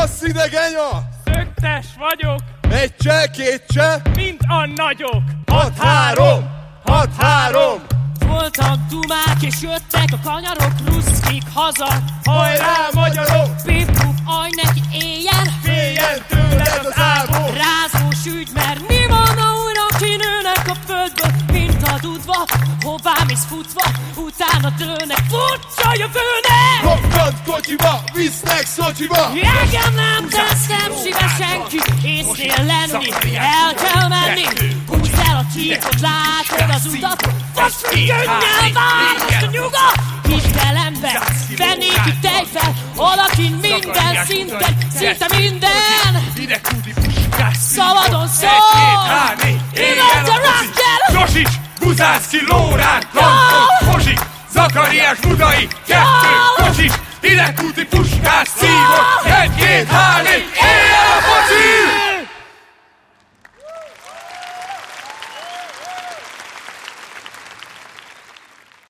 Rossz idegenya! Szöktes vagyok, egy cseh, két cseh, mint a nagyok. 6-3, 6-3. Voltak dumák és jöttek a kanyarok, ruszkik haza. Hajrá, magyarok! Pip-pup, aj neki éjjel, Féljen tőled az álmom! rázós ügy, mert mi van, ha újra kinőnek a földből, mint a dudva. Hová mész futva, utána dőlnek, futsz a jövőnek! Rokkant kocsiba, visznek Szocsiba! Engem nem tesz, nem szíves senki, észnél lenni, el kell menni. Húzd el a csíkot, látod az utat, most könnyel választ a nyugat. Hidd el ember, vennék itt tejfel, alakin minden szinten, szinte minden. Szabadon szól, illetve rock'n'roll. Zsosics, Buzászki, Lórán, Kanton, Pozsik, Zakariás, Budai, 2 kocsis, Hidegkúti, Puskás,